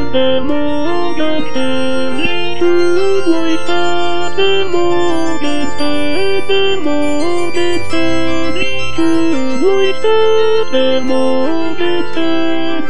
the morgen herrlich leuchtet der Morgenstern, der Morgenstern, leuchtet der Morgenstern.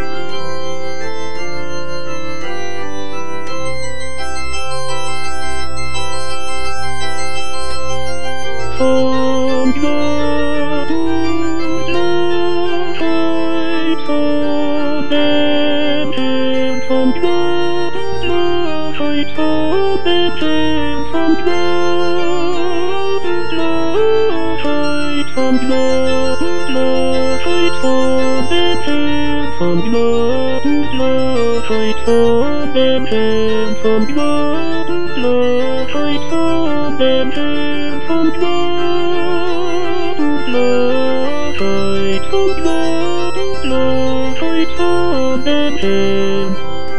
Von Gott und Wahrheit, von dem Herrn, von Gott und Wahrheit, von dem Herrn, von Gott und Wahrheit, von Gott und Wahrheit, von dem Herrn, von Gott und Wahrheit, von dem Herrn, von Gott und Wahrheit, von dem Herrn, von Gott und Wahrheit, von Gott und Wahrheit, von dem Herrn.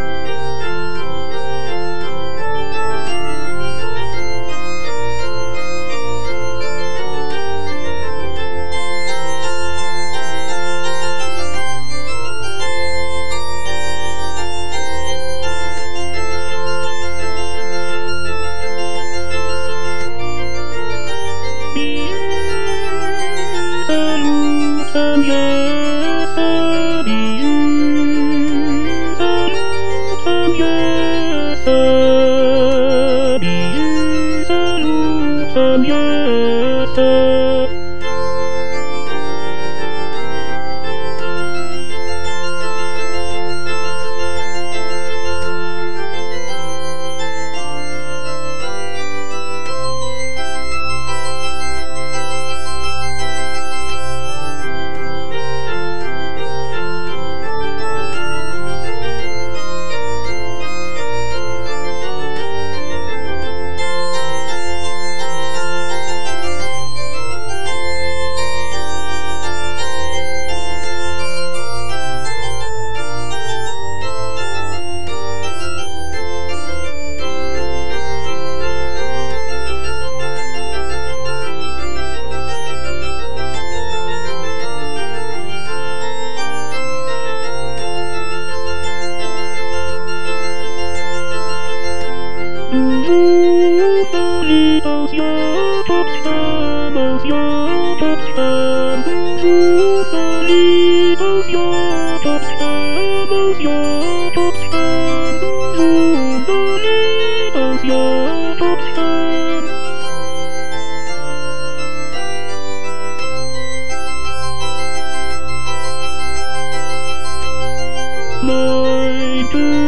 Mein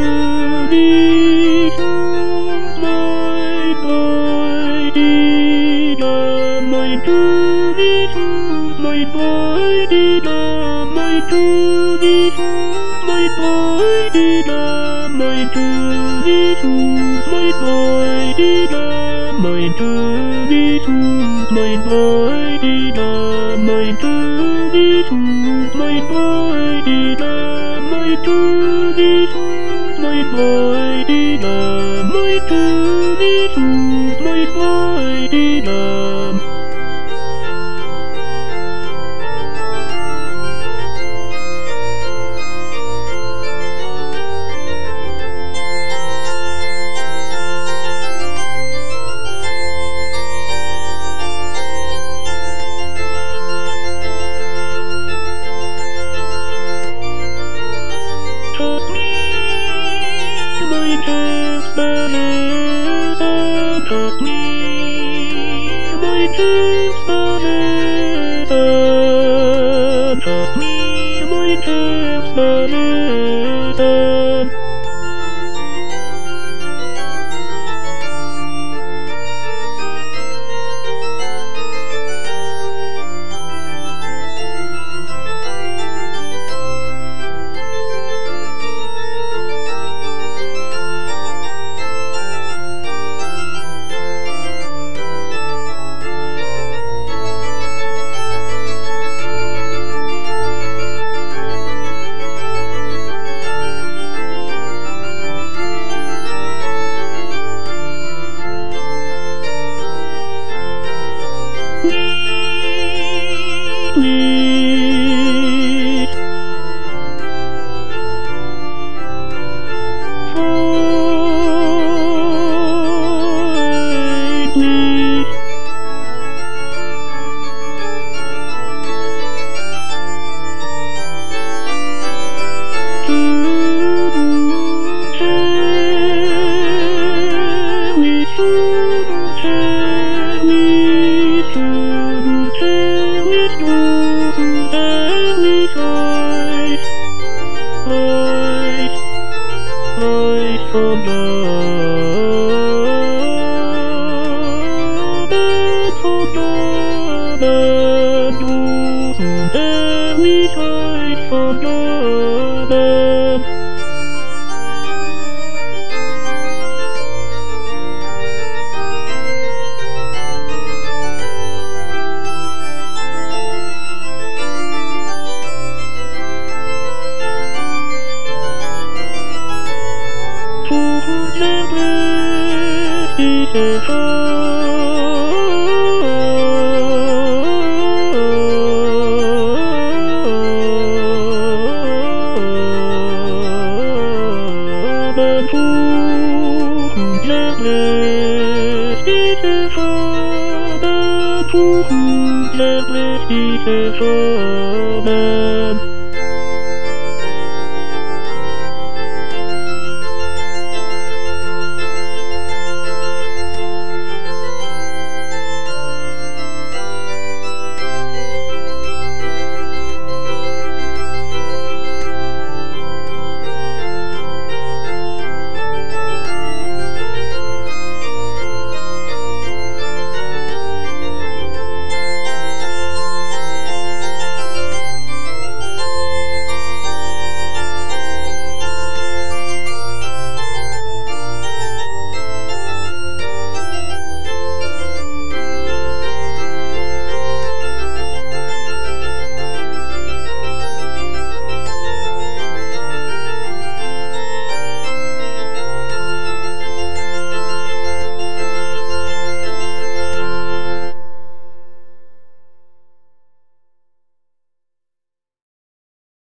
König und mein Bräutigam, mein König und mein Bräutigam, mein König und mein Bräutigam, mein König und mein Bräutigam, mein König und mein Bräutigam, mein König und mein Bräutigam, mein König und mein Bräutigam, mein König und mein Bräutigam. Trust me, mein Herz besetzen, trust me, mein Herz besetzen, trust me, mein Herz besetzen. Who